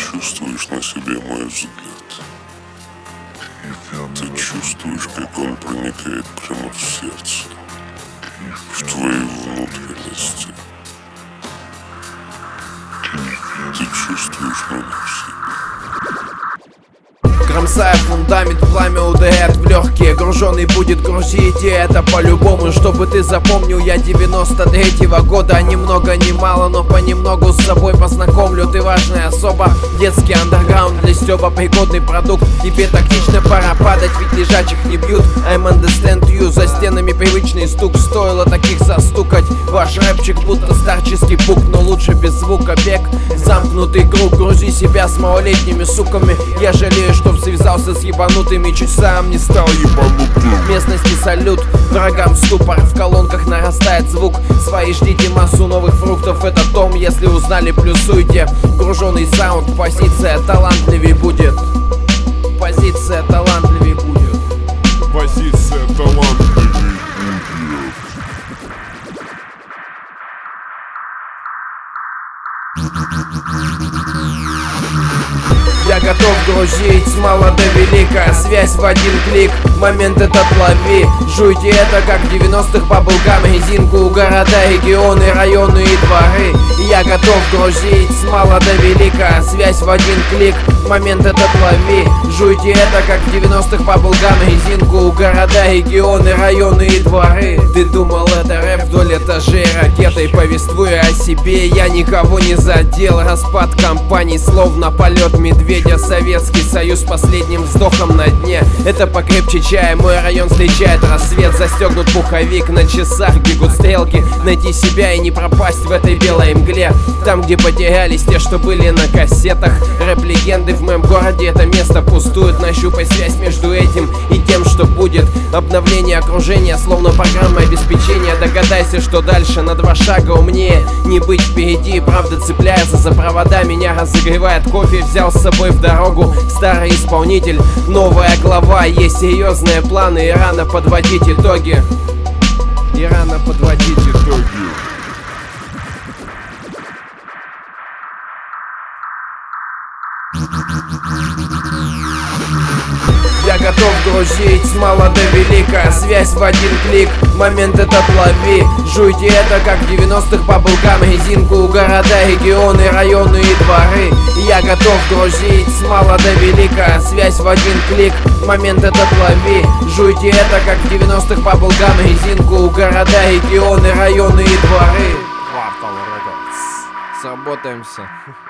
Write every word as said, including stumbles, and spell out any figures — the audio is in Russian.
чувствуешь на себе мой взгляд. Ты чувствуешь, как он проникает прямо в сердце, в твои внутренности. Ты чувствуешь меня в себе. Кромсая фундамент, пламя ударяет в легкие. Груженный будет грузить, и это по-любому. Чтобы ты запомнил, я девяносто третьего года. Ни много, ни мало, но понемногу с собой познакомлю. Ты важная особа, детский андерграунд для стёба, пригодный продукт. Тебе тактично пора падать, ведь лежачих не бьют. I'm understand you, за стенами привычный стук. Стоило таких застукать. Ваш рэпчик будто старческий пук, но лучше без звука бег. Замкнутый круг, грузи себя с малолетними суками. Я жалею, что связался с ебанутыми, чуть сам не стал ебанутым. В местности салют, врагам ступор, в колонках нарастает звук. Свои ждите массу новых фруктов, это том, если узнали, плюсуйте. Груженный саунд, позиция талантливей будет. Позиция талантливей будет. Позиция талантливей будет. Я готов грузить с мала до велика. Связь в один клик, момент этот лови. Жуйте это как в девяностых баблгам. Резинку, города, регионы, районы и дворы. Я готов грузить с мала до велика. Связь в один клик, момент этот лови. Жуйте это как в девяностых баблгам. Резинку, города, регионы, районы и дворы. Ты думал, это рэп вдоль этажей ракетой? Повествуя о себе, я никого не задел. Распад компаний, словно полет медведя. Советский Союз последним вздохом на дне. Это покрепче чая, мой район встречает рассвет. Застегнут пуховик, на часах бегут стрелки. Найти себя и не пропасть в этой белой мгле. Там, где потерялись те, что были на кассетах. Рэп-легенды в моем городе, это место пустует. Нащупай связь между этим и тем, что будет. Обновление окружения, словно программа обеспечения. Догадайся, что дальше на два шага умнее. Не быть впереди, правда цепляется за провода. Меня разогревает кофе, взял с собой в дорогу старый исполнитель. Новая глава, есть серьезные планы. И рано подводить итоги. И рано подводить итоги. Я готов грузить с мала до велика. Связь в один клик, момент этот лови. Жуйте это как в девяностых баблгам. Резинку, города, регионы, районы и дворы. Я готов грузить с мала до велика. Связь в один клик, момент этот лови. Жуйте это как в девяностых баблгам. Резинку, города, регионы, районы и дворы. Квартал Рекордс. Сработаемся.